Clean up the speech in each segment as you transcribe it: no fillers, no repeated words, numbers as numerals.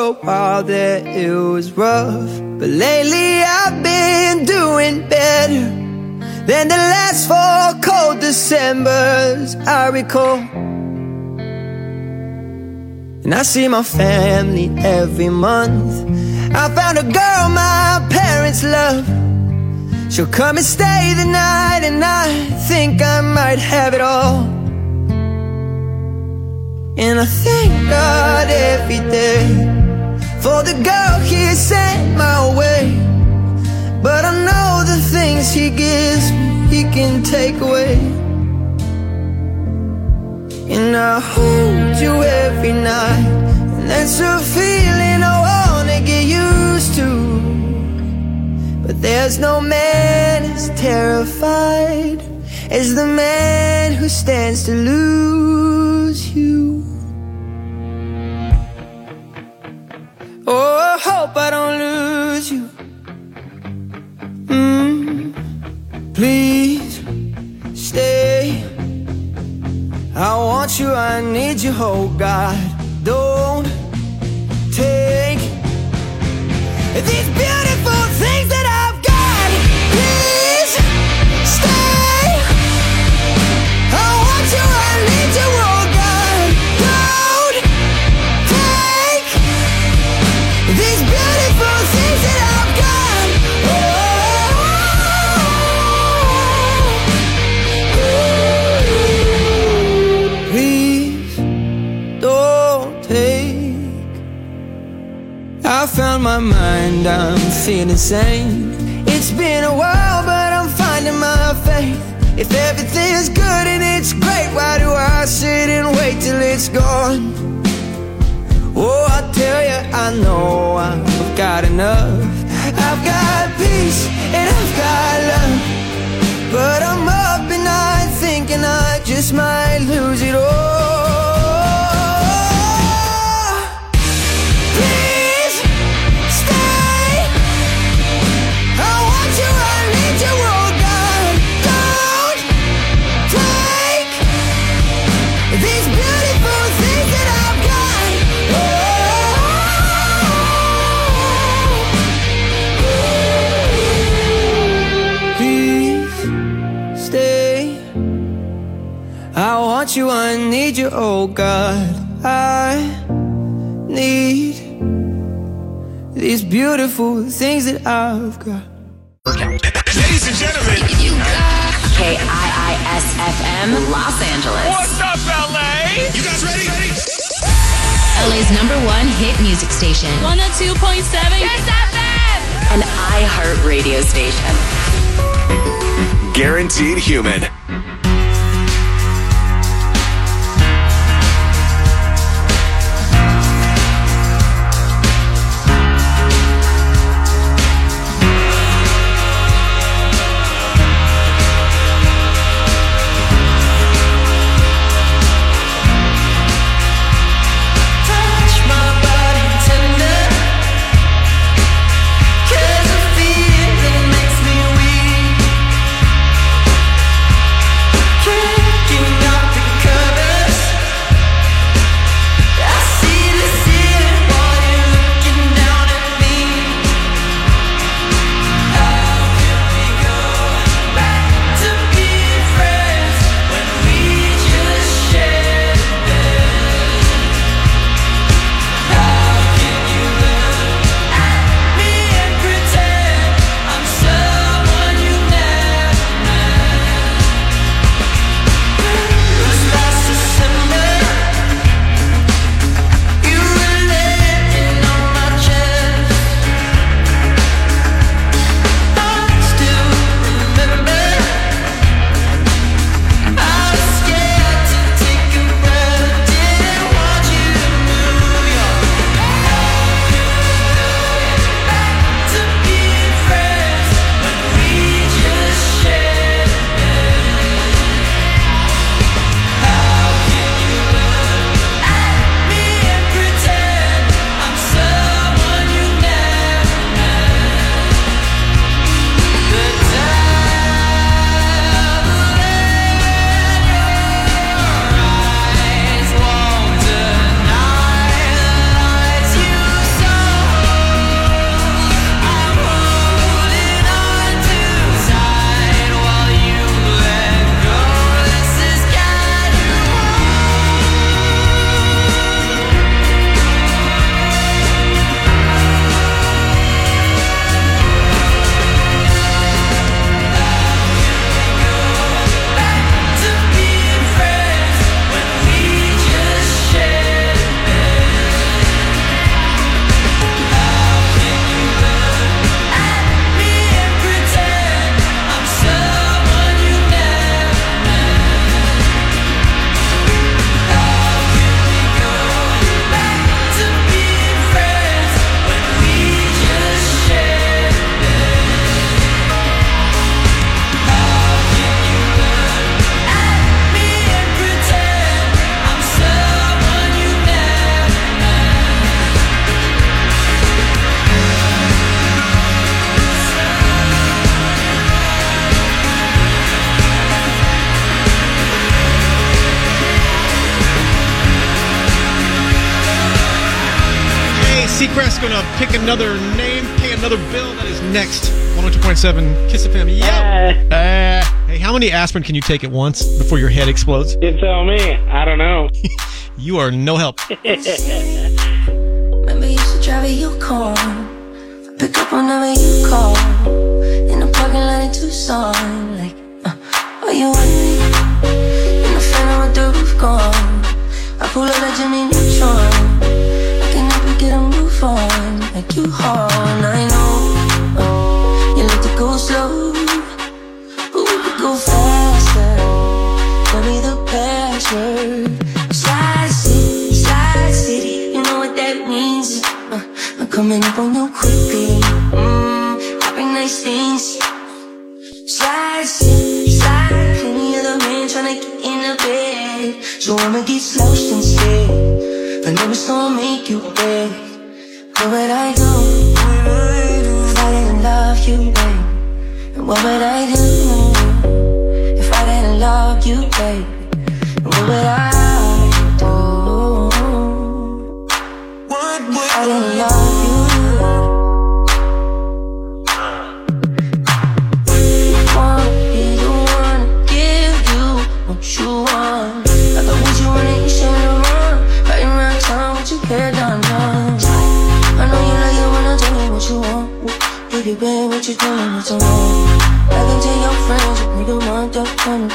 a while there it was rough, but lately I've been doing better than the last 4 cold Decembers I recall. And I see my family every month. I found a girl my parents love. She'll come and stay the night, and I think I might have it all. And I thank God every day for the girl He sent my way. But I know the things He gives me, He can take away. And I hold you every night, and that's a feeling I wanna get used to. But there's no man as terrified as the man who stands to lose you. Oh, I hope I don't lose you. Please stay. I want you, I need you, oh God. Don't take these beautiful things that I've got. Please stay. I want you, I need you, oh God. Don't take these beautiful things that I've got. Please don't take. I found my mind, I'm feeling sane. It's been a while, but I'm finding my faith. If everything's good and it's great, why do I sit and wait till it's gone? Oh, I tell you, I know I've got enough. I've got peace and I've got love, but I'm up at night thinking I just might lose it all. Please stay. I want you, I need you, oh God. Don't take these beautiful things that I've got. Please stay. I want you, I need you, oh God. I need these beautiful things that I've got. Ladies and gentlemen, KIIS-FM, Los Angeles. what's up, LA? You guys ready? LA's #1 hit music station. 102.7 Kiss FM. An iHeart radio station. Guaranteed Human. Touch my body tender, 'cause the feeling makes me weak. Seacrest going to pick another name, pay another bill. That is next. 102.7 Kiss FM. Yep. Hey, how many aspirin can you take at once before your head explodes? You tell me. I don't know. You are no help. Maybe you should drive your car. Pick up whenever you call. In the parking lot in Tucson. Like, are you with me? In the phantom with the roof gone. I pull up like Jimmy Neutron. I can help you get a move on. Like you hard, I know. You like to go slow, but we could go faster. Tell me the password. Slide City, you know what that means. I'm coming up on you quickly. Having nice things. Slide City, plenty of the men tryna get in the bed. So I'ma get slouched instead. I know it's gonna make you beg. What would I do if I didn't love you, babe? And what would I do if I didn't love you, babe? And what would I do if I didn't love you? You want me to wanna give you what you want. I thought what you wanted, you should've run. Right around town with your hair done. I know you like it when I tell you what you want. Baby, babe, what you doing? What's wrong? I can tell your friends you need a month of money.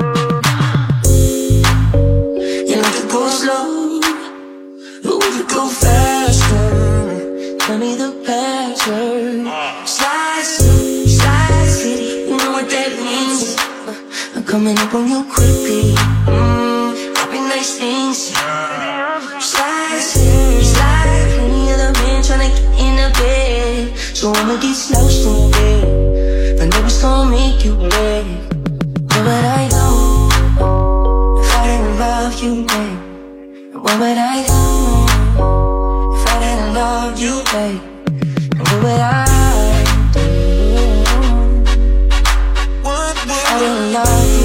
You like to go slow, but we could go faster. Tell me the password. Slide City, you know what that means. I'm coming up on you quickly. Happy nice things. Slide City, plenty of the men tryna get in the bed. So I'ma get slouched in bed. I know it's gonna make you beg. What would I do if I didn't love you, babe? What would I do if I didn't love you, babe? What would I do if I didn't love you?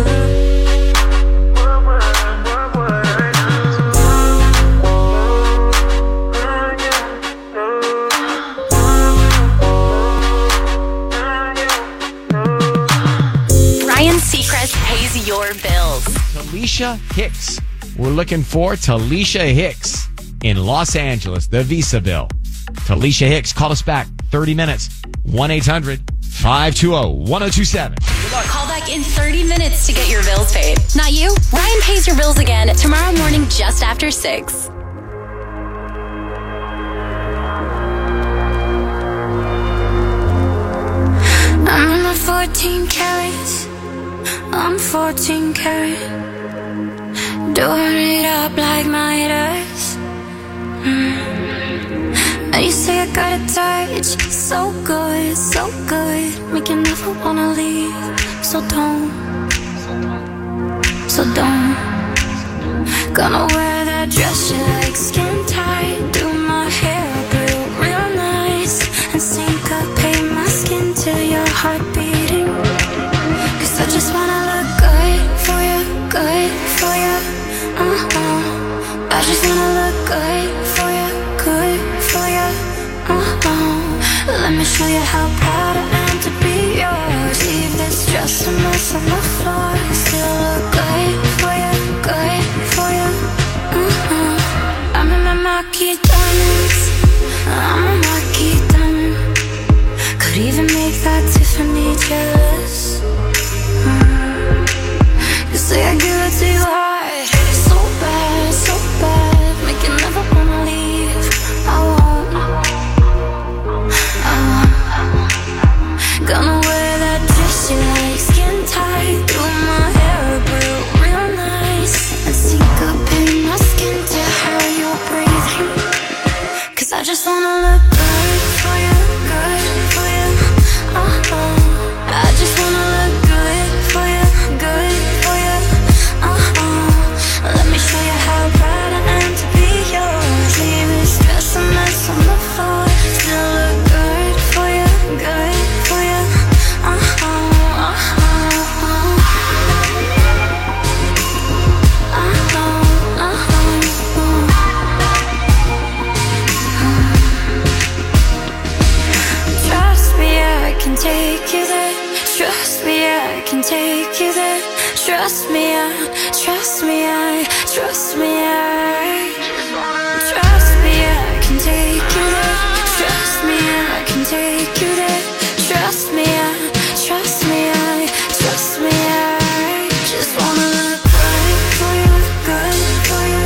Pays your bills. Talisha Hicks. We're looking for Talisha Hicks in Los Angeles, the visa bill. Talisha Hicks, call us back 30 minutes. 1-800-520-1027. Call back in 30 minutes to get your bills paid. Not you? Ryan pays your bills again tomorrow morning just after 6. I'm a 14 carats. I'm 14 karat. Doing it up like my dress. And you say I got a touch, so good, make you never wanna leave. So don't. Gonna wear that dress you like, skin tight. Do my hair up real nice, and syncopate my skin to your heart beating. Cause I just wanna look good for you. I just wanna look good for you. Let me show you how proud I am to be yours. Leave this dress a mess on the floor. Still look good for you. I'm in my marquee diamonds. I'm a marquee diamond. Could even make that Tiffany jealous. You say I give it to you hard, so bad, Trust me, trust me, trust me, trust me, I can take you there. Trust me, I can take you there. Trust me, trust me, trust me, I just wanna look right for you, good for you.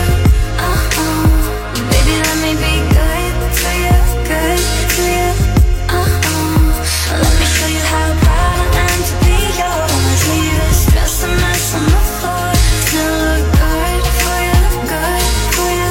Baby, let me be good for you, good for you. Let me show you how proud I am to be yours. Leave this stress and mess on the floor. Still look good for you, good for you.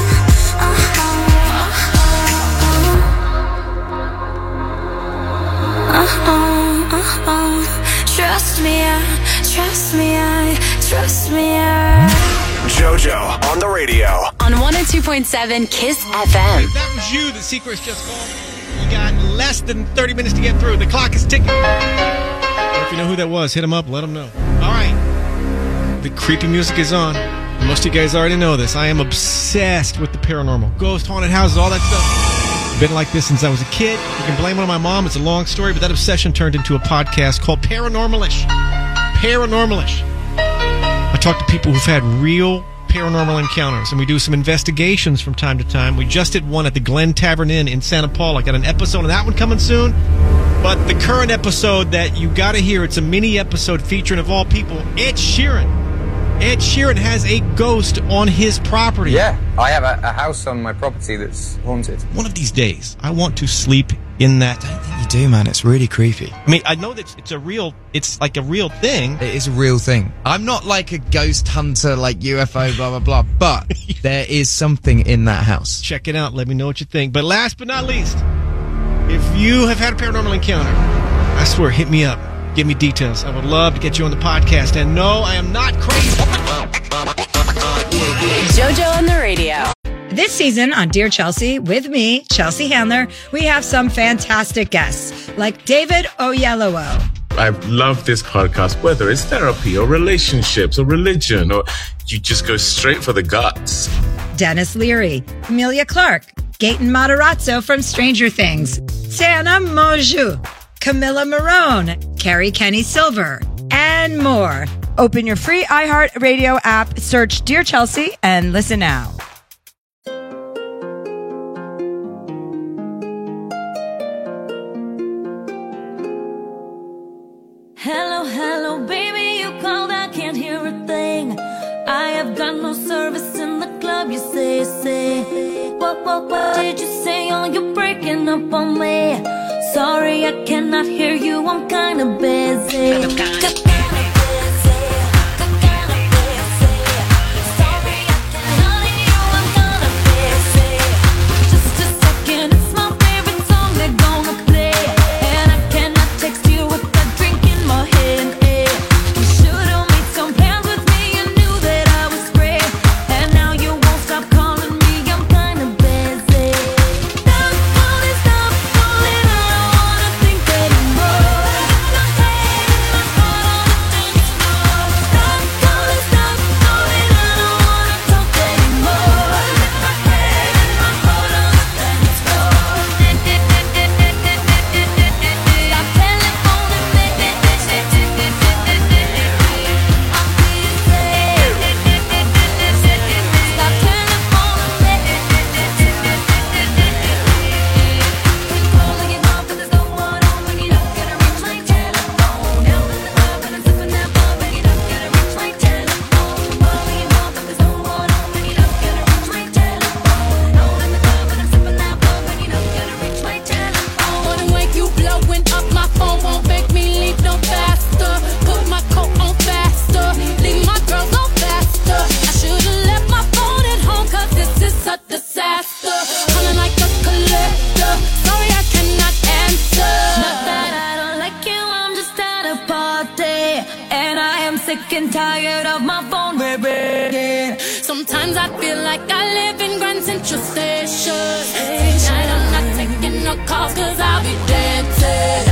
Trust me, trust me, trust me. JoJo on the radio. On 102.7 Kiss FM. If that was you, the secret's just called. You got less than 30 minutes to get through. The clock is ticking. If you know who that was, hit him up, let him know. All right. The creepy music is on. Most of you guys already know this. I am obsessed with the paranormal. Ghost, haunted houses, all that stuff. Been like this since I was a kid. You can blame it on my mom. It's a long story, but that obsession turned into a podcast called Paranormalish. Paranormalish. I talk to people who've had real paranormal encounters, and we do some investigations from time to time. We just did one at the Glen Tavern Inn in Santa Paula. Got an episode of that one coming soon. But the current episode that you got to hear, it's a mini episode featuring, of all people, Ed Sheeran. Ed Sheeran has a ghost on his property. Yeah, I have a house on my property that's haunted. One of these days, I want to sleep in that. I don't think you do, man. It's really creepy. I mean, I know that it's like a real thing. It is a real thing. I'm not like a ghost hunter, like UFO, blah, blah, blah, but there is something in that house. Check it out. Let me know what you think. But last but not least, if you have had a paranormal encounter, I swear, hit me up. Give me details. I would love to get you on the podcast. And no, I am not crazy. JoJo on the radio. This season on Dear Chelsea, with me, Chelsea Handler, we have some fantastic guests, like David Oyelowo. I love this podcast, whether it's therapy or relationships or religion, or you just go straight for the guts. Dennis Leary, Emilia Clarke, Gaten Matarazzo from Stranger Things, Tana Mongeau, Camilla Marone, Carrie Kenny Silver, and more. Open your free iHeartRadio app, search Dear Chelsea, and listen now. Hello, hello, baby, you called, I can't hear a thing. I have got no service in the club, you say. What did you say? Oh, you're breaking up on me. Sorry, I cannot hear you, I'm kinda busy. sick and tired of my phone ringing. Sometimes I feel like I live in Grand Central Station. Tonight I'm not taking no calls cause I'll be dancing.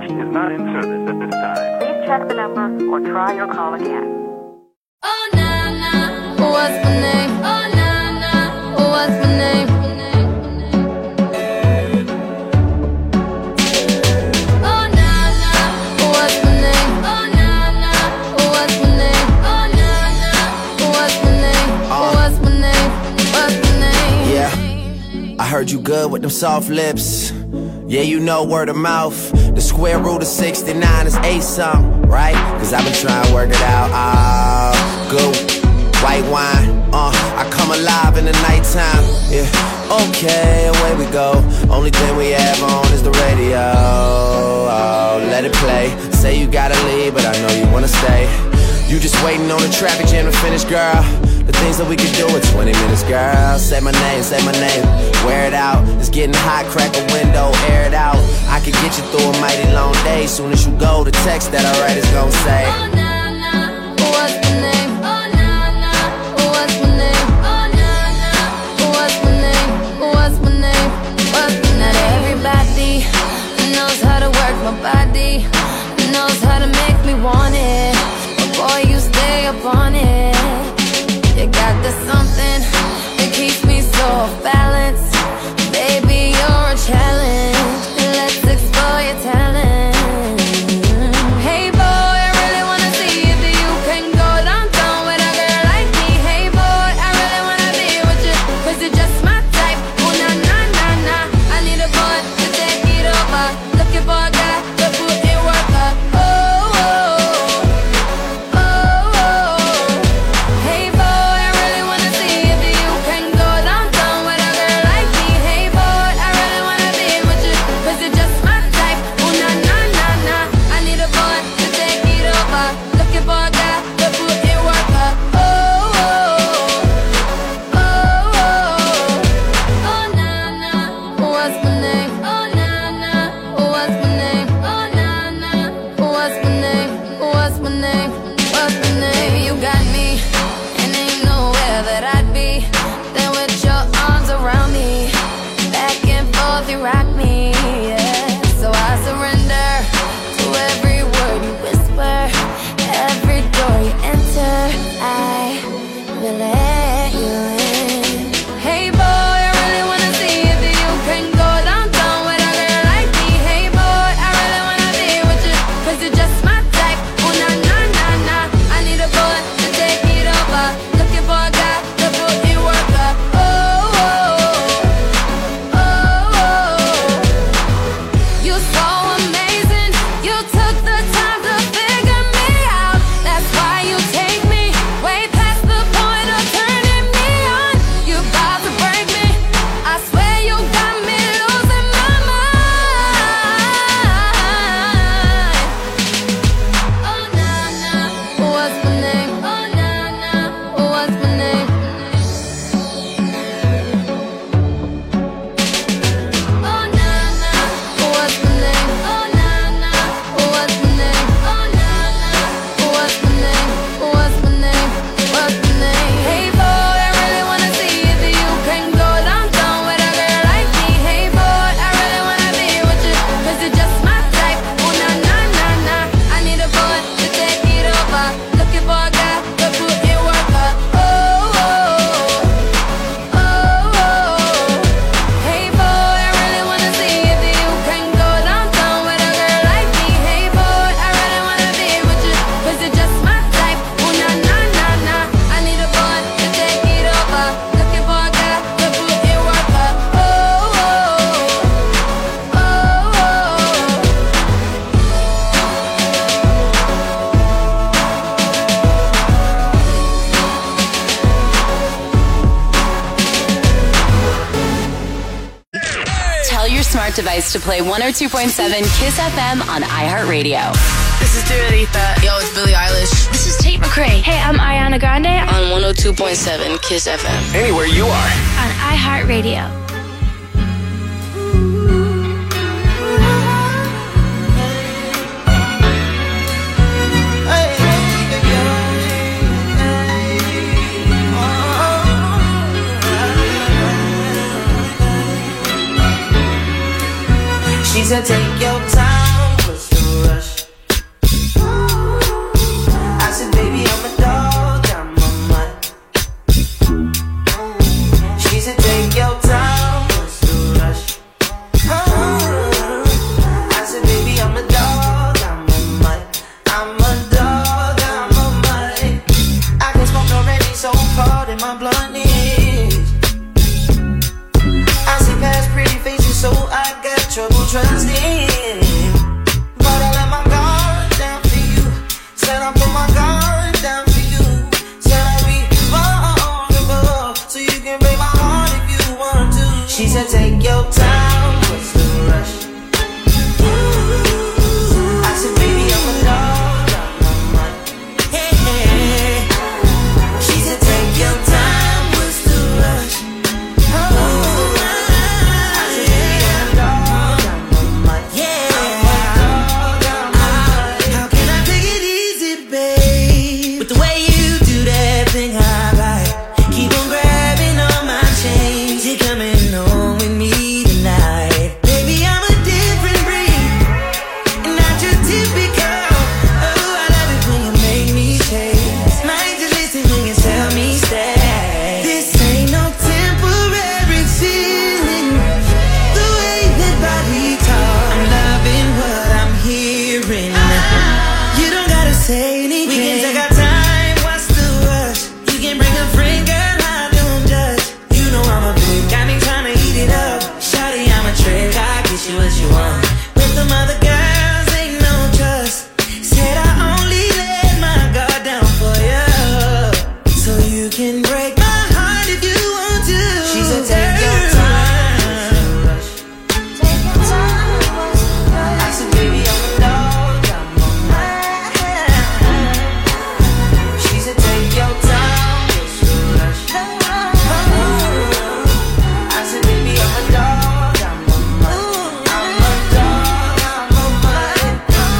reached is not in service at this time. Please check the number or try your call again. Oh, nah, nah. What's my name? Oh, nah, nah. What's my name? Oh, nah, nah. What's my name? Oh, nah, nah. What's my name? Oh, nah, nah. What's my name? What's my name? What's my name? Yeah, I heard you good with them soft lips. Yeah, you know word of mouth. The square root of 69 is 8 something, right? Cause I've been trying to work it out. Good white wine, I come alive in the nighttime. Yeah, okay, away we go. Only thing we have on is the radio. Oh, let it play. Say you gotta leave, but I know you wanna stay. You just waiting on the traffic jam to finish, girl. The things that we could do in 20 minutes, girl. Say my name, wear it out. It's getting hot, crack a window, air it out. I could get you through a mighty long day. Soon as you go, the text that I write is gonna say, oh, nah, nah. What's my name? Oh, nah, nah. What's my name? Oh, nah, nah. What's my name? What's my name? What's my name? Not everybody knows how to work my body, knows how to make me want it. But boy, you stay up on it. You got this something that keeps me so off balance. Baby, you're a challenge. Let's explore your talent. Hey boy, I really wanna see if you can go downtown with a girl like me. Hey boy, I really wanna be with you, cause you're just my type. Oh na na na na, I need a boy to take it over. Looking for a guy to put in work up. Oh, oh, oh, oh. Hey boy, I really wanna see if you can go downtown with a girl like me. Hey boy, I really wanna be with you, cause you're just my type. Oh na na na na, I need a boy to take it over. Looking for a guy to put in work up. Oh, oh, oh, oh, oh na na, what's my name? Oh na na, what's my name? Oh na na, what's my name? What's my name? What's my name? You got me, and ain't nowhere that I'd be than with your arms around me. Back and forth you rock me, yeah. So I surrender to every word you whisper, every door you enter. I will let you in. Hey boy, I really wanna see if you can go downtown with a girl like me. Hey boy, I really wanna be with you, cause you're just my type. Oh na na na na, I need a boy to take it over. Looking for a guy to put in work up. Oh, oh, oh, oh. You so amazing, you took the time to figure me out. That's why you take me way past the point of turning me on. You about to break me, I swear you got me losing my mind. Oh na na, what's my name? Oh na na, what's my name? Oh na na, what's my name? Oh na na, what's my name? Oh na na, what's my name? What's my name? What's my name? Hey boy, I really wanna see if you can go downtown with a girl like me. Hey boy, I really wanna be with you, cause you're just my type. Oh na na na na, I need a boy to take it over. Looking for a guy to put in work up. Oh, oh, oh, oh. Hey boy, I really wanna see if you can go downtown with a girl like me. Hey boy, I really wanna be with you, cause you're just my type. Oh na na na na, I need a boy to take it over. Looking for a guy to put in work up. Oh, oh, oh, oh. Tell your smart device to play 102.7 Kiss FM on iHeartRadio. This is Dua Lipa. Yo, it's Billie Eilish. This is Tate McRae. Hey, I'm Ariana Grande On 102.7 Kiss FM. Anywhere you are. on iHeartRadio. She said, take your time, what's the trust in. But I let my guard down for you. Said I put my guard down for you. Said I'd be vulnerable, so you can break my heart if you want to. She said take your time, what's the rush? I said baby I'm a dog, got my mind. Hey, hey. She said take your time, what's the rush? I said baby I'm a dog, got my mind. Yeah, how can I take it easy, babe? With the way you do that thing I like. Keep on grabbing on my chains. You're coming home with me tonight. Baby, I'm a different breed, and not your typical. Oh, I love it when you make me chase. Might just listen when you tell me stay. This ain't no temporary feeling. The way that body talk, I'm loving what I'm hearing. You don't gotta say anything. We can take our time, what's the rush? You can bring a friend, girl, I don't judge. You know I'm a big, got me tryna eat it up. Shawty, I'm a trick, I get you what you want. With them other girls, ain't no trust. Said I only let my guard down for you, so you can break my heart if you want to. She said take your time. Take your time. I said baby I'm a dog, got my mind. She said take your time, what's the rush? I said baby I'm a dog, got my mind. I'm a dog, got my mind.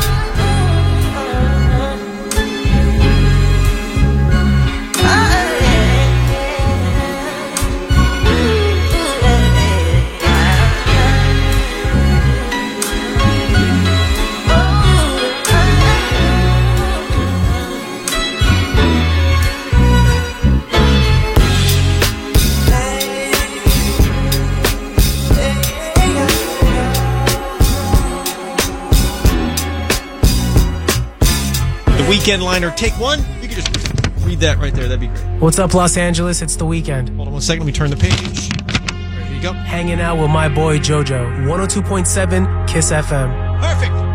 The Weekend liner, take one. You can just read that right there. That'd be great. What's up, Los Angeles? It's The Weeknd. Hold on one second. Let me turn the page. Right, here you go. Hanging out with my boy JoJo. 102.7 Kiss FM. Perfect. Perfect.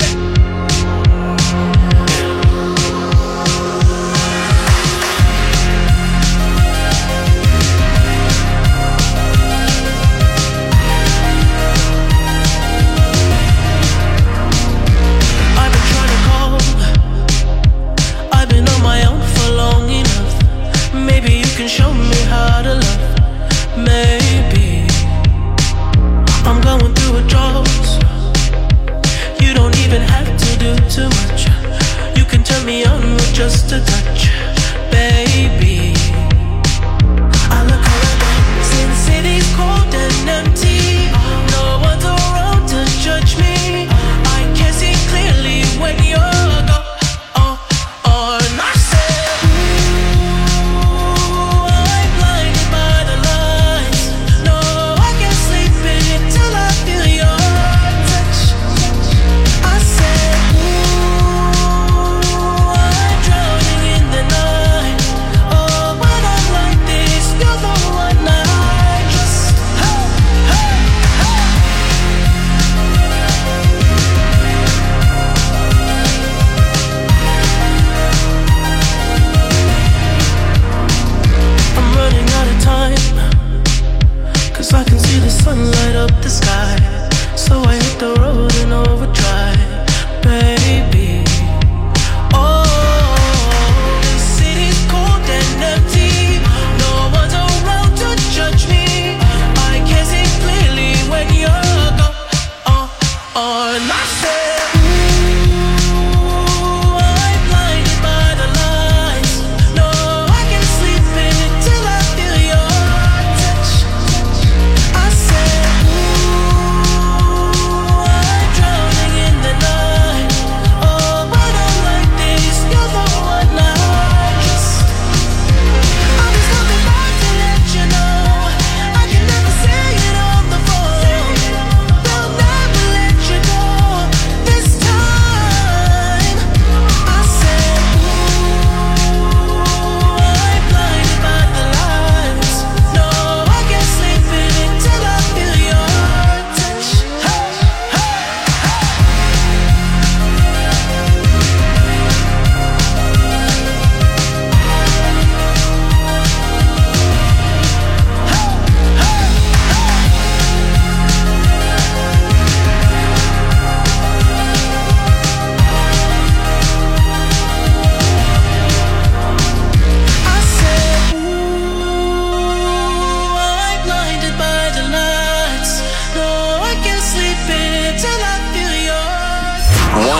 I've been trying to call. I've been on my own for long enough. Maybe you can show me how to love. Maybe I'm going through a drought. You don't even have to do too much. You can turn me on with just a touch, baby. I look around since city's cold and empty. No one's around to judge me. I can see clearly when you're gone. And I said, ooh, I'm blinded by the lights. No, I can't sleep until I feel your touch. I said, ooh, I'm drowning in the night. Oh,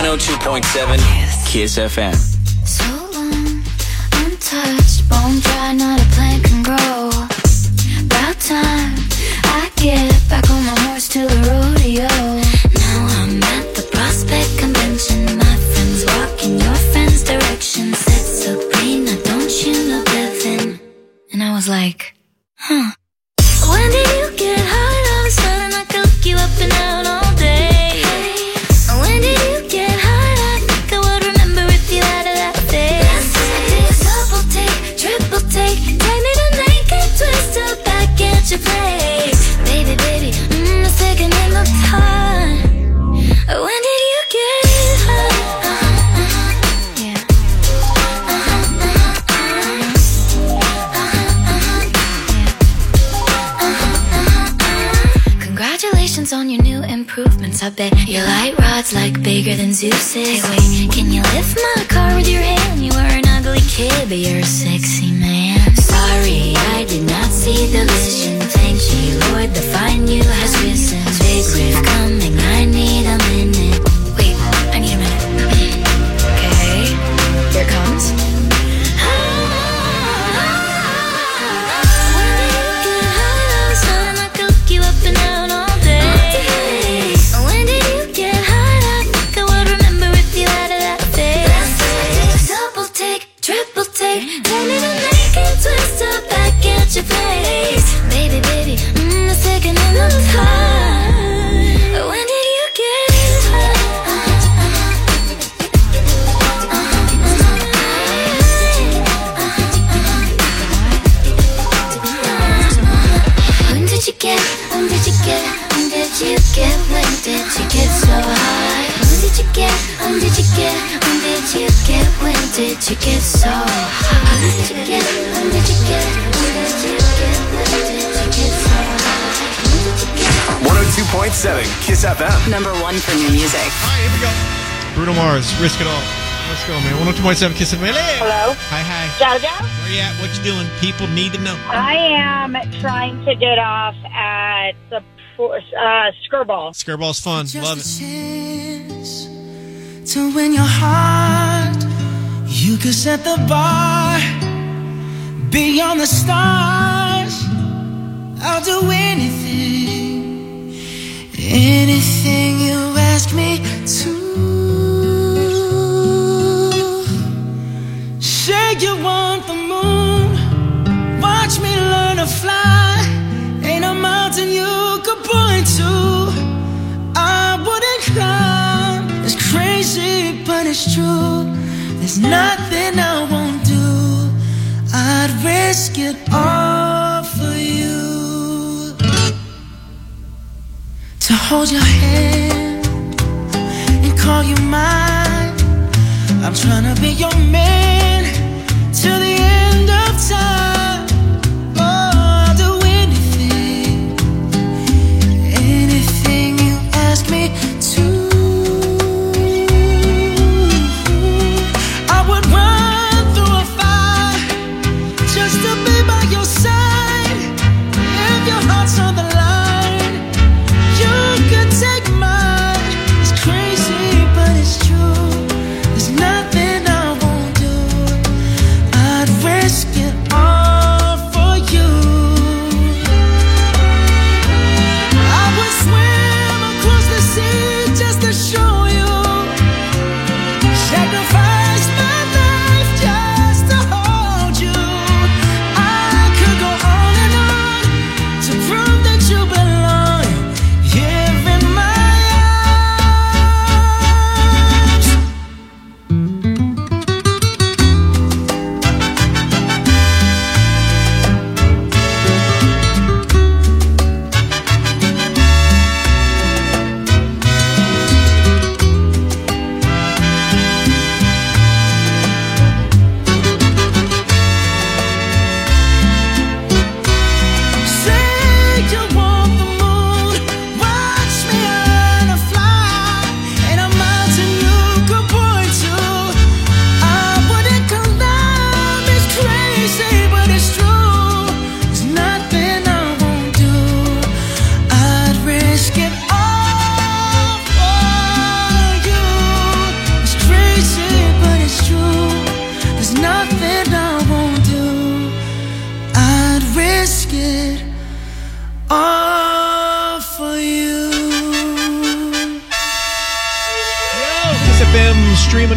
102.7 Kiss FM. So long, untouched, bone dry, not a plant can grow. About time I get back on my horse to the rodeo. Now I'm at the Prospect Convention. My friends walk in your friend's direction. Said Sabrina, don't you know Devin? And I was like, huh. When did you get hot? All of a sudden I could look you up and out all day. When did you get hot? I think I would remember if you had it that face. Double take, triple take, take me to naked, twist up back at your place. Baby, baby, it's taking in the time. When did you get hot? Yeah. Congratulations on your new improvements. I bet your light rod's like bigger than Zeus's. Hey, wait, can you lift my car with your hand? You were an ugly kid, but you're a sexy man. Sorry, I did not see the vision. Thank you, Lord, the fine you has risen. Big riff coming, I need a minute. Wait, I need a minute. Okay, here it comes. You up and out all day. When did you get hot? I think I would remember if you had it that face. Double take, triple take, take me to naked, twist up back at your place. Baby, baby, it's taking in the time. When did you get hot? When did you get? When did you get? When did you get? When did you get so high? When did you get? When did you get? When did you get? When did you get so high? When did you get? When did you get? When did you get? When did you get so high? 102.7 Kiss FM. Number 1 for new music. All right, here we go. Bruno Mars, Risk It All. Let's go, man. 102.7 Kiss FM. Hello. Hi, hi. Jojo? Where you at? What you doing? People need to know. I am trying to get off at the Skirball. Skirball's fun. Love it. To win your heart, you could set the bar beyond the stars. I'll do anything, anything you ask me to. Say you want the moon, watch me learn to fly. Ain't a mountain you could point to I wouldn't climb. It's crazy, but it's true. There's nothing I won't do. I'd risk it all for you. To hold your hand and call you mine. I'm trying to be your man till the end of time. Oh, I'll do anything, anything you ask me to. I would run through a fire just to be by your side. If your heart's on the line, you could take mine. It's crazy, but it's true. There's nothing I won't do. I'd risk it all.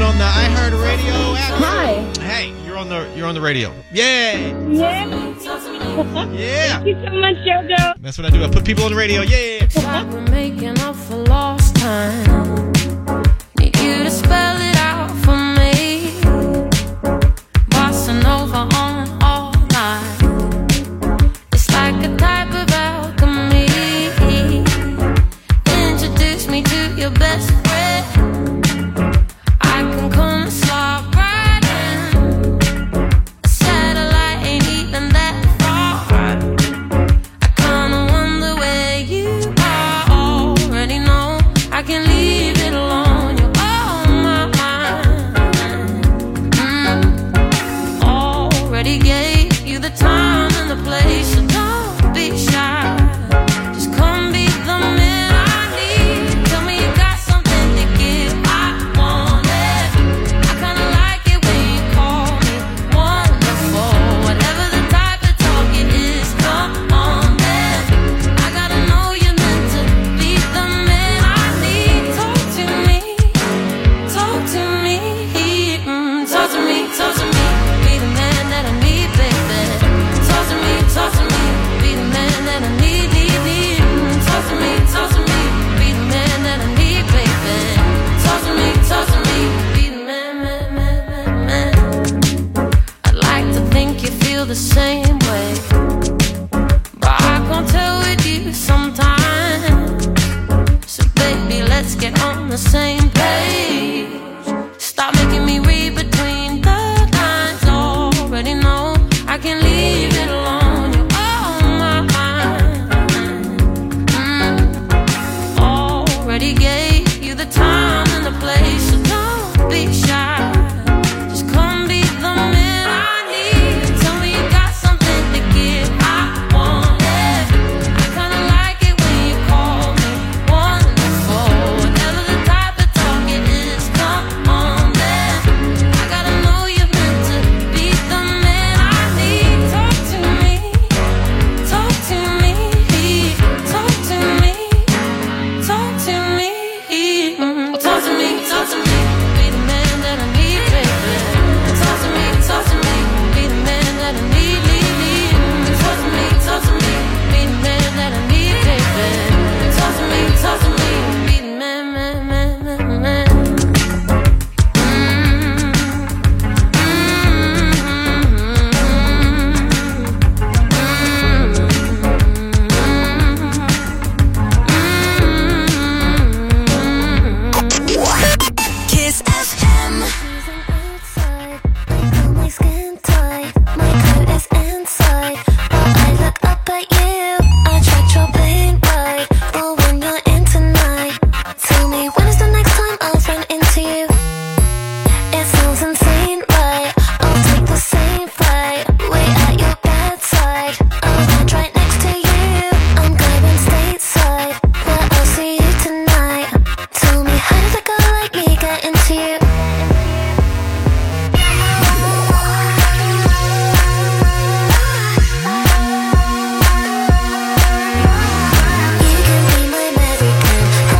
on the iHeartRadio app. Hi. Hey, you're on the radio. Yay! Yeah. Yeah. Thank you so much, JoJo. That's what I do. I put people on the radio. Yeah. We're making up for lost time. Need you to spell it out for me. Bossing over on all night. It's like a type of alchemy. Introduce me to your best friend. I can come and slide right in. A satellite ain't even that far. I kinda wonder where you are. Already know I can leave it alone. You're on my mind. Already gave you the time and the place, so don't be shy. Just come be the man I need. Tell me you got something to give. I want it. I kinda like it when you call me wonderful. Whatever the type of talk it is, come on then. I gotta know you're meant to be the man I need. Talk to me, talk to me, talk to me, talk to me. Be the man that I need, baby. Talk to me, be the man that I need, need. Talk to me, be the man that I need, baby. Talk to me, be the man, man. I'd like to think you feel the same way, but I can't tell with you sometimes. So baby, let's get on the same page. Stop making me read between the lines. Already know I can leave it alone. You're on my mind. Already gave you the time and the place, so don't be shy. Just come be the man I need. Tell me you got something to give. I want it. I kinda like it when you call me wonderful. Whatever the type of talk it is, come on then. I gotta know you're meant to be the man I need. Talk to me, talk to me, talk to me, talk to me, talk to me, talk to me. Be the man that I need, baby. Talk to me, be the man that I need, need. Talk to me, be the man that I need, baby. Talk to me, be the man, man. Kiss FM. My skin tight, my coat is inside, but I look up at you. I tried your pain right, but when you're in tonight, tell me when is the next time I'll run into you? It sounds insane, right? I'll take the same flight, wait at your bedside. I'll land right next to you. I'm going stateside, but I'll see you tonight. Tell me how did a girl like me get into you? You can be my American.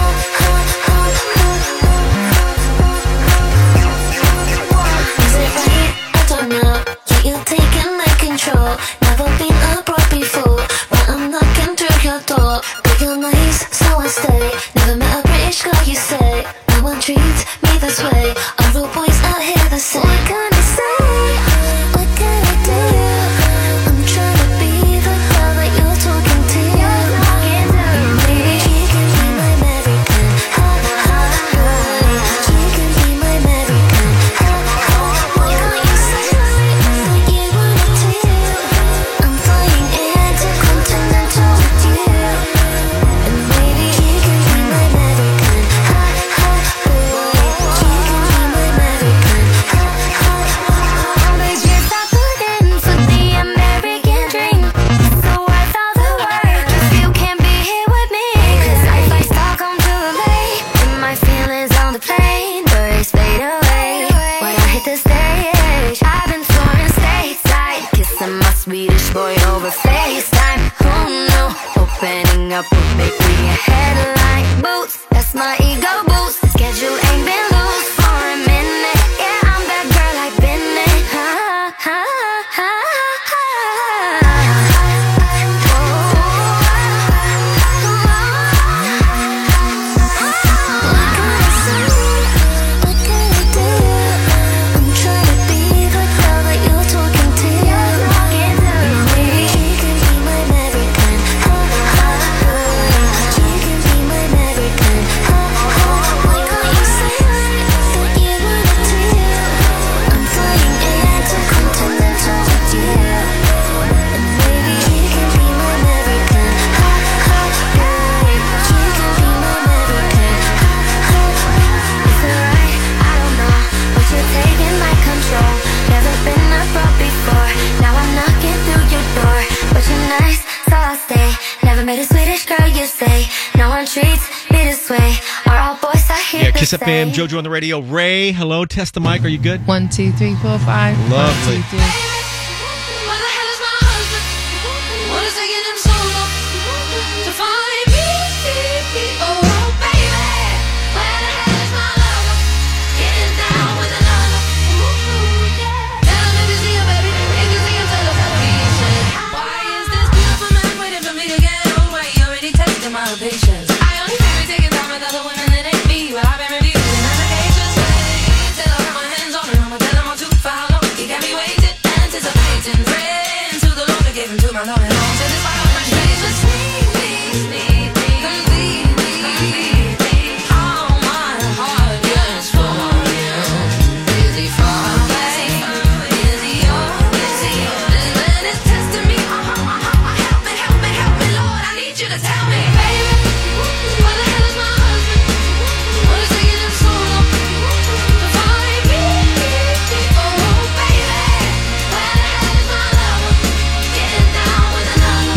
Is it right? I don't know. Yeah, you're taking like control. Never been abroad before, but I'm knocking through your door. But you're nice, so I stay. Never met a British girl, you say. No one treats me this way. All the boys out here the same. What can I say? What can I do? I'm trying to be the girl that you're talking to. Maybe you can be my American. You can be my American. Why can't you say what you wanna do? I'm flying intercontinental with you. And maybe you can be my American. Swedish boy over FaceTime. Oh no, opening up will make me a headline. Boots, that's my ego boost. Schedule ain't been loose for a minute. pretty Swedish girl, you say. No one treats me this way. Are all boys out here Yeah, the Kiss same? FM, JoJo on the radio. Ray, hello, test the mic. Are you good? 1, 2, 3, 4, 5. Lovely. 1, 2, 3. Where the hell is my husband? What is taking him so long to find me? Oh, baby, where the hell is my lover? Getting down with another. Tell him if you see him, baby. If you see him, tell him he said, why is this beautiful man waiting for me to get away? You already tested my patience. I only think we taking time with other women that ain't me. Well, I've been refusing applications. Till I got my hands on him, I'ma tell him I'm too foul. He got me waiting, anticipating. Praying to the Lord to give him to my Lord and all. To this fire, my dreams just need me, complete me. All my heart yearns for you. Is he far away? Is he yours? This man is testing me. Help me, Lord. I need you to tell me, baby, where the hell is my husband? What is taking him so long to find me? Oh, baby, where the hell is my lover? Getting down with another.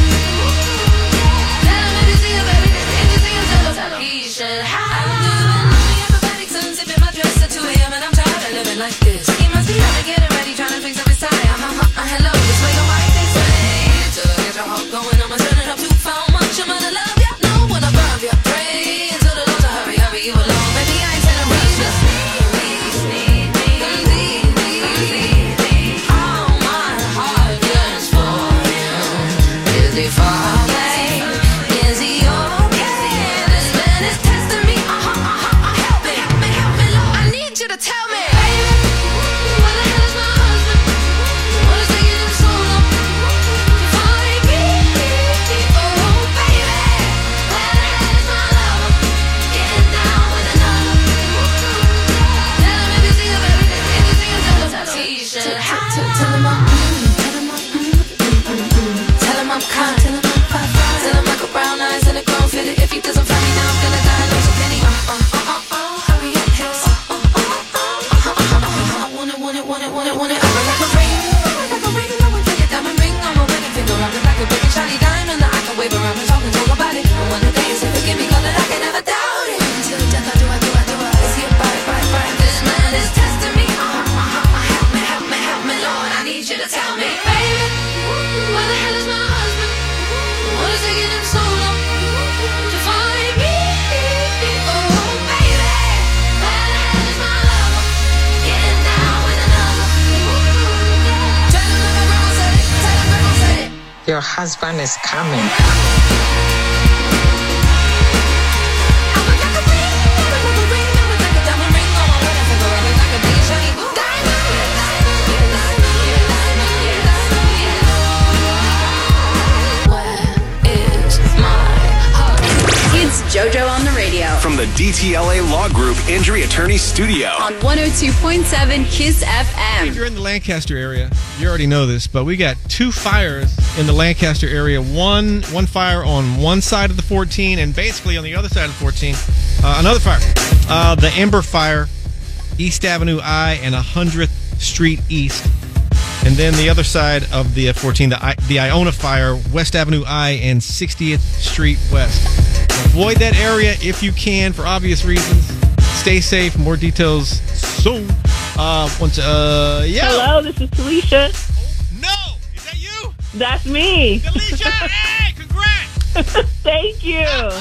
Tell him if you see him, baby. If you see him, tell him he should have. I'm doing the acrobatics and zipping my dress at 2 a.m. and I'm tired of living like this. He must be out to get it ready, trying to fix up his tie. Hello, this way, go right this way. To get your heart going, I'ma turn it up too far. Much I'm gonna love ya, know when I love ya. Pray to the Lord to hurry you along. Baby, I ain't telling rush, just need me, complete me. All my heart yearns for you. Is he far away? Is he okay? This man is testing me. Help me, Lord. I need you to tell me, baby, where the hell is my husband? What is taking him so long to find me? Oh, baby, where the hell is my lover? Getting down with another. Tell him if you see him, baby. If you see him, tell him he should have. Tell him I'm tell him I'm kind. Tell him I got brown eyes and a grown fitted. If he doesn't find me now, I'm gonna die. No, so can he? Hurry up, hips. I want it. I like a ring. I would take a diamond ring on my wedding finger. I look like a big shiny diamond that I can wave around and talk about it. And when the day is if forgive me, cause I can never doubt it. Until death, I do. Is he a right? This man is testing me. Help me, Lord. I need you to tell me, baby, where the hell is my husband? What is taking him so long to find me? Oh, baby, where the hell is my lover? Getting down with another. Tell him that my grandma said it. Your husband is coming. It's JoJo on the radio From the DTLA Law Group Injury Attorney Studio. on 102.7 Kiss FM. If you're in the Lancaster area, you already know this, but we got 2 fires in the Lancaster area. One fire on one side of the 14, and basically on the other side of the 14, another fire. The Ember Fire, East Avenue I and 100th Street East. And then the other side of the 14, the Iona Fire, West Avenue I and 60th Street West. Avoid that area if you can for obvious reasons. Stay safe. More details soon. Yeah. Hello, this is Talisha. No! Is that you? That's me. Talisha, hey, congrats! Thank you.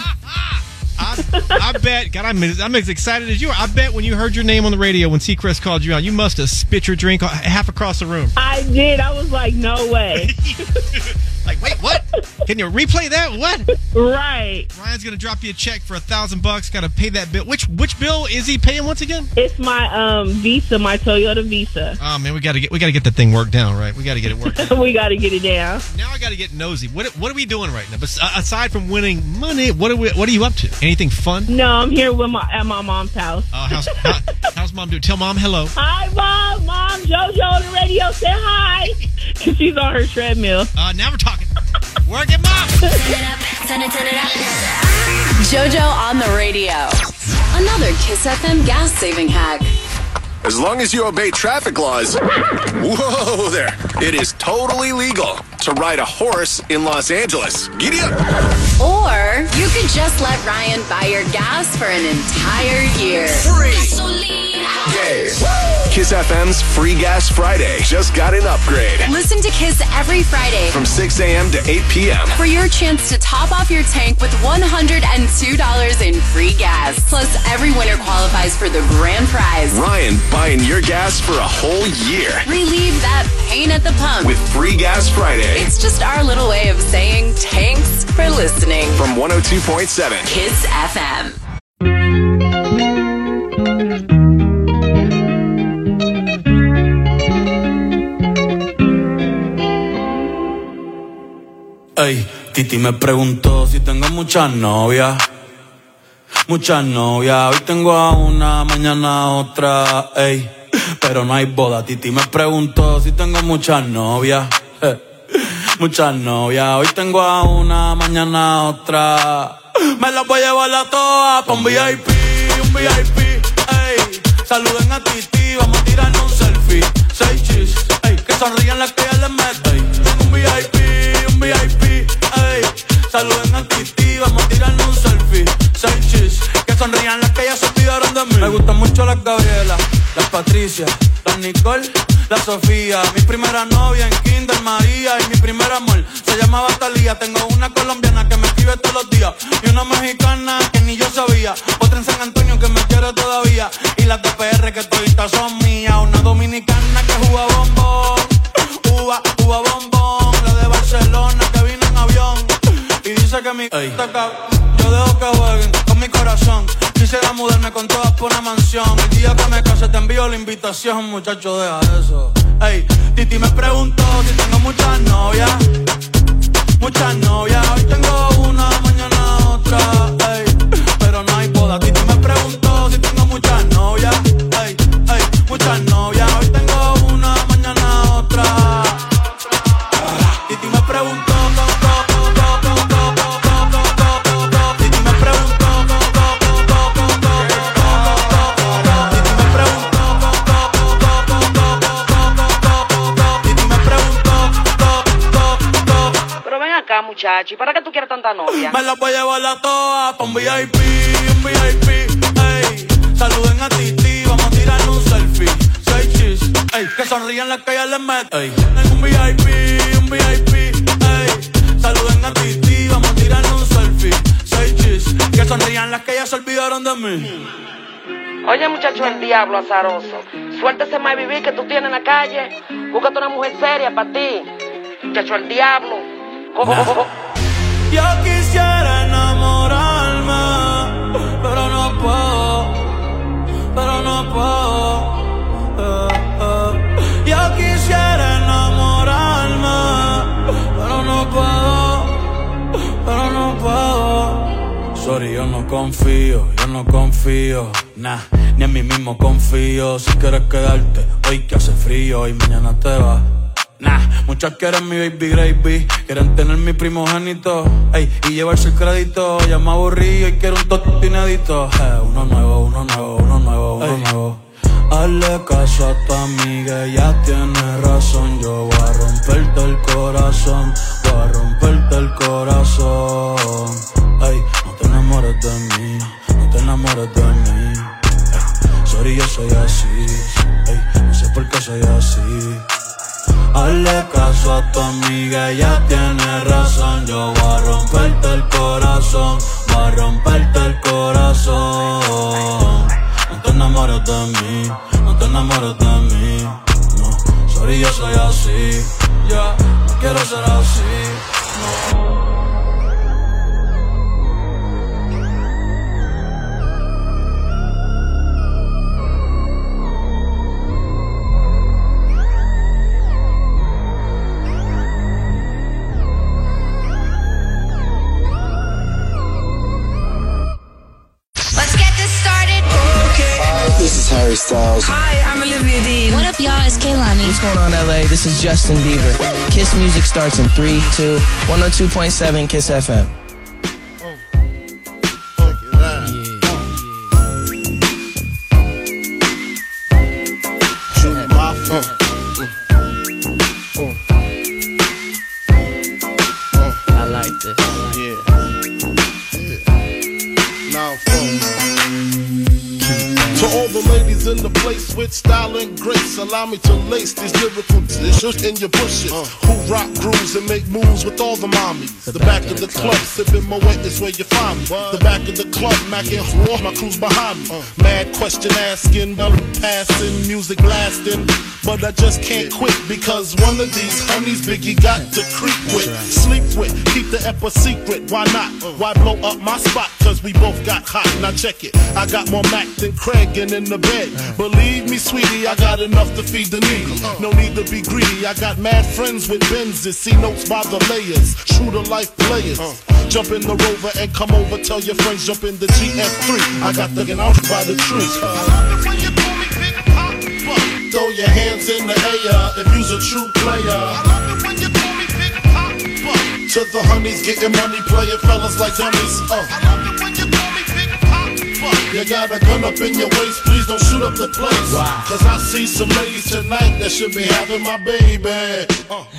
I bet, God, I'm as excited as you are. I bet when you heard your name on the radio when Seacrest called you out, you must have spit your drink half across the room. I did. I was like, no way. Like, wait, what? Can you replay that? What? Right. Ryan's gonna drop you a check for $1,000. Got to pay that bill. Which bill is he paying once again? It's my Visa, my Toyota Visa. Oh man, we gotta get that thing worked down, right? We gotta get it worked out. We gotta get it down. Now I gotta get nosy. What are we doing right now? But aside from winning money, what are you up to? Anything fun? No, I'm here with at my mom's house. How's mom doing? Tell mom hello. Hi, Mom. Mom, JoJo on the radio. Say hi. She's on her treadmill. Now we're talking. Work it, Mom. Turn it up. JoJo on the radio. Another Kiss FM gas saving hack. As long as you obey traffic laws. Whoa there. It is totally legal to ride a horse in Los Angeles. Giddy up. Or you could just let Ryan buy your gas for an entire year. Free. Yeah. Kiss FM's Free Gas Friday just got an upgrade. Listen to Kiss every Friday From 6 a.m. to 8 p.m. for your chance to top off your tank with $102 in free gas. Plus, every winner qualifies for the grand prize. Ryan buying your gas for a whole year. Relieve that pain at the pump with Free Gas Friday. It's just our little way of saying thanks for listening. From 102.7 Kiss FM. Ey, Titi me preguntó si tengo muchas novias. Muchas novias, hoy tengo a una, mañana a otra, ey. Pero no hay boda. Titi me preguntó si tengo muchas novias. Muchas novias, hoy tengo a una, mañana a otra. Me las voy a llevar a todas pa' un VIP, ey. Saluden a Titi, vamos a tirarnos un selfie. 6 chis, ey, que sonrían las que ya les meto. Tengo un VIP, ey. Saluden a Titi, vamos a tirarnos un selfie. 6 chis, que sonrían las que ya se olvidaron de mí. Me gustan mucho las Gabriela, las Patricia, las Nicole, la Sofía. Mi primera novia en Kinder María y mi primer amor se llamaba Talía. Tengo una colombiana que me escribe todos los días y una mexicana que ni yo sabía. Otra en San Antonio que me quiere todavía y las de PR que toditas son mías. Una dominicana que juega bombón, uva bombón. La de Barcelona que vino en avión y dice que mi yo dejo que jueguen con mi corazón. Quisiera mudarme con todas por una mansión. El día que me case te envío la invitación, muchacho, deja eso. Ey, Titi me preguntó si tengo muchas novias. Muchas novias, hoy tengo una, mañana otra, ey. Pero no hay boda. Titi me preguntó si tengo muchas novias. Ey, muchas novias, hoy tengo una, mañana otra. Titi me preguntó. Muchacho, ¿y para qué tú quieres tanta novia? Me la voy a llevar a todas pa' un VIP, ey. Saluden a Titi, vamos a tirarle un selfie. 6 chis, ey, que sonrían las que ya les meto. Tengo un VIP, ey. Saluden a Titi, vamos a tirarle un selfie. 6 chis, que sonrían las que ya se olvidaron de mí. Oye, muchacho, el diablo azaroso. Suéltese más vivir que tú tienes en la calle. Búscate una mujer seria para ti. Muchacho, el diablo. Yo quisiera enamorarme, pero no puedo, Yo quisiera enamorarme, pero no puedo. Sorry, yo no confío, nah, ni en mí mismo confío. Si quieres quedarte, hoy que hace frío y mañana te vas. Nah, muchas quieren mi baby gravy, quieren tener mi primogénito, ey, y llevarse el crédito. Ya me aburrí y quiero un toque inédito. Uno nuevo. Hazle caso a tu amiga, ella tiene razón. Yo voy a romperte el corazón, Ey, no te enamores de mí, Ey, sorry, yo soy así, ey, no sé por qué soy así. Hazle caso a tu amiga, ella tiene razón. Yo voy a romperte el corazón, No te enamores de mí, no. Sorry, yo soy así, ya, no quiero ser así, no. This is Harry Styles. Hi, I'm Olivia Dean. What up, y'all? It's Kehlani. What's going on, LA? This is Justin Bieber. Kiss Music starts in 3, 2, 102.7 Kiss FM. Yeah. Now phone. To all the ladies in the place with style and grace, allow me to lace these lyrical dishes in your bushes. Who rock grooves and make moves with all the mommies. The back of the club, sipping my wet is where you find me. The back of the club, macking raw, my crew's behind me. Mad question asking, belly passing, music lasting. But I just can't quit because one of these honeys Biggie got to creep with, sleep with, keep the ep a secret. Why not? Why blow up my spot? Cause we both got hot. Now check it. I got more Mac than Craig and in the bed. Believe me, sweetie, I got enough to feed the needy. No need to be greedy. I got mad friends with Benzes. See notes by the layers. True to life players. Jump in the Rover and come over. Tell your friends jump in the GF3. I got the out by the tree. Throw your hands in the air if you's a true player. To the honeys getting money, playing fellas like dummies. You got a gun up in your waist, please don't shoot up the place. Cause I see some ladies tonight that should be having my baby.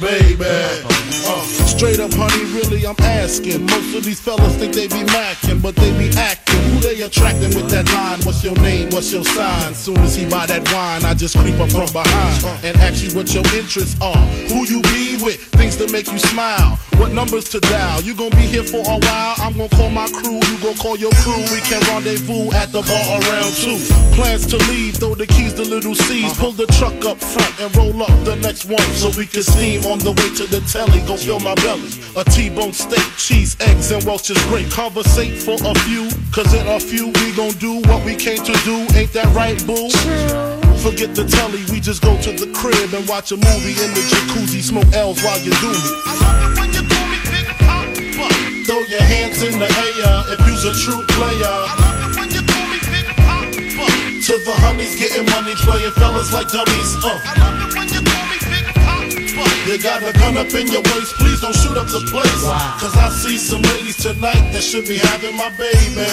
Straight up, honey, really, I'm asking. Most of these fellas think they be macking, but they be acting. Who they attracting with that line? What's your name? What's your sign? Soon as he buy that wine, I just creep up from behind and ask you what your interests are. Who you be with? Things to make you smile. What numbers to dial? You gon' be here for a while. I'm gon' call my crew. You gon' call your crew. We can rendezvous at the bar around 2. Plans to leave, throw the keys to little C's. Pull the truck up front and roll up the next one so we can steam on the way to the telly. Go fill my belly. A T-bone steak, cheese, eggs, and Welch's grape. Conversate for a few, cause in a few we gon' do what we came to do. Ain't that right, boo? Forget the telly, we just go to the crib and watch a movie in the jacuzzi. Smoke L's while you do me. Throw your hands in the air if you's a true player. To the honeys getting money, playing fellas like dummies. You got a gun up in your waist, please don't shoot up the place. Cause I see some ladies tonight that should be having my baby.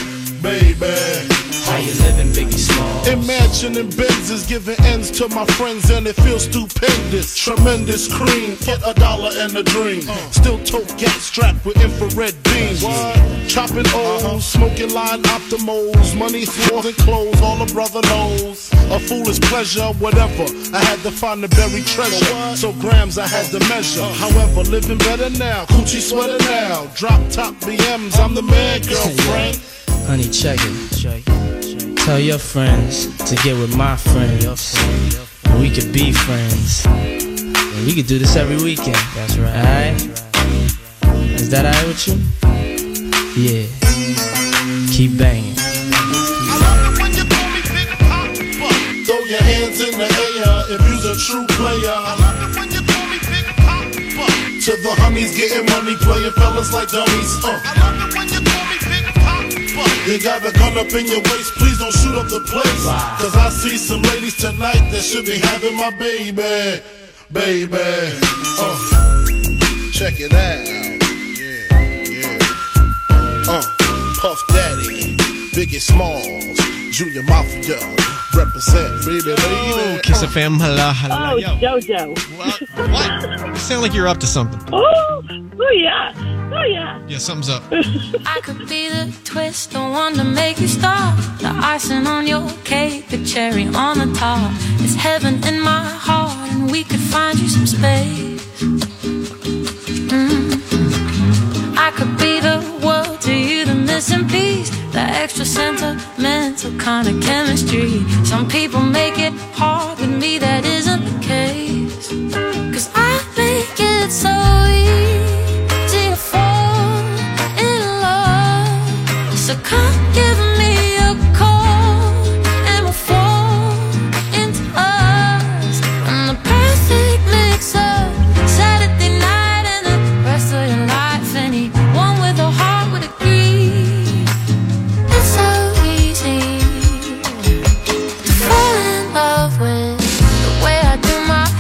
How you living, Biggie Small? Imagining Benzes giving ends to my friends and it feels stupendous. Tremendous cream, get $1 and a dream. Still tote gas strapped with infrared beams. Chopping O's, smoking line optimals. Money, floors and clothes, all a brother knows. A foolish pleasure, whatever. I had to find the buried treasure. So grams I had to measure. However, living better now. Coochie sweater now. Drop top BMs, I'm the man, girlfriend. Honey, check it. Tell your friends to get with my friends. And we could be friends. And we could do this every weekend. That's right. Alright? Is that alright with you? Yeah. Keep banging. Throw your hands in the air if you's a true player. To the honeys getting money, playing fellas like dummies. You got a gun up in your waist, please don't shoot up the place. Cause I see some ladies tonight that should be having my baby. Check it out. Yeah. Puff Daddy, Biggie Smalls, Junior Mafia, represent, baby. Kiss FM, hello. Oh, Yo. JoJo. What? You sound like you're up to something. Oh yeah. Yeah, something's up. I could be the twist, the one to make you stop. The icing on your cake, the cherry on the top. It's heaven in my heart, and we could find you some space. I could be the world to you, the missing piece, the extra sentimental kind of chemistry. Some people make it hard, with me that isn't the case. Cause I make it so easy to fall in love. So come give me a call and we'll fall into us. I'm the perfect mix up Saturday night and the rest of your life. Anyone with a heart would agree. It's so easy to fall in love with the way I do my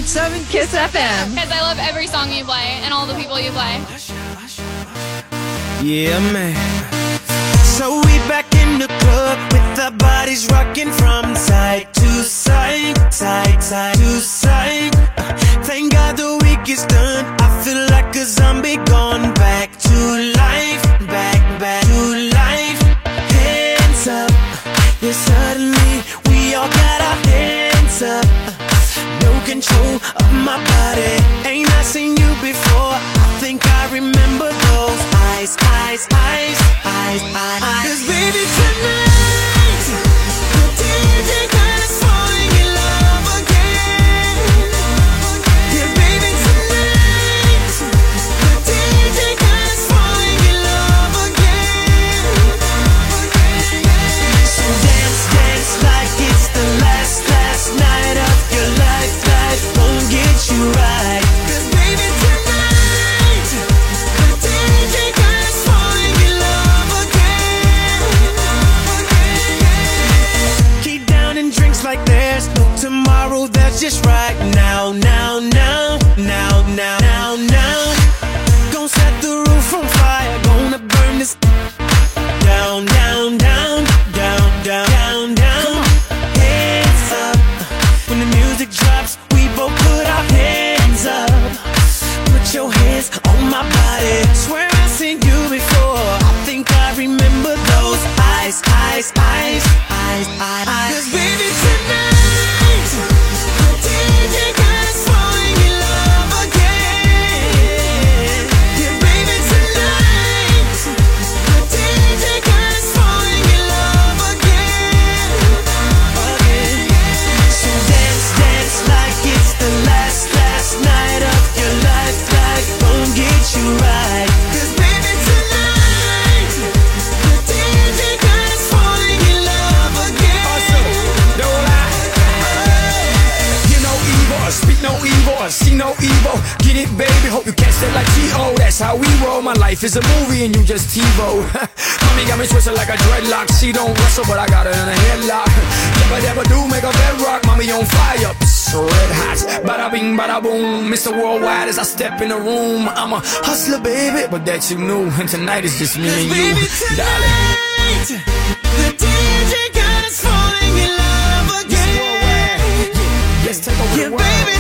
102.7 Kiss FM. Because I love every song you play and all the people you play. Yeah, man. So we back in the club with our bodies rocking from side to side, side to side. Thank God the week is done. I feel like a zombie gone back to life, back to life. Hands up, yeah, suddenly we all got our hands up. No control of my body. Ain't I seen you before? I think I remember those eyes, eyes, eyes, eyes, eyes. 'Cause baby tonight, the DJ got us falling in love again. Yeah, baby tonight, the DJ got us falling in love again. So dance, dance like it's the last night of your life. Life won't get you right. 'Cause baby tonight, the DJ got us falling in love again. Keep down and drinks like there's no tomorrow. That's just right now, now, now, now, now, now, now. Gonna set the roof on fire. Gonna burn this down, down, down, down, down, down, down. Hands up. When the music drops, we both put our hands up. Put your hands on my body. Swear I've seen you before. I think I remember those eyes, eyes, eyes, eyes, eyes. 'Cause baby tonight, the DJ got us falling in love again. Yeah, baby tonight, the DJ got us falling in love again. So dance, dance like it's the last night of your life. Life won't get you right. 'Cause baby tonight, the DJ got us falling in love again. Don't lie. Hear no evil, speak no evil, see no evil. Get it, baby, hope you catch that like T.O. That's how we roll. My life is a movie and you just TiVo. Mommy got me twisted like a dreadlock. She don't wrestle, but I got her in a headlock. Never do make a bedrock. Mommy on fire, red hot. Bada bing, bada boom. Mr. Worldwide as I step in the room. I'm a hustler, baby, but that you knew. And tonight is just me and you, darling. The DJ got us falling in love again. Yes, take over the world. Baby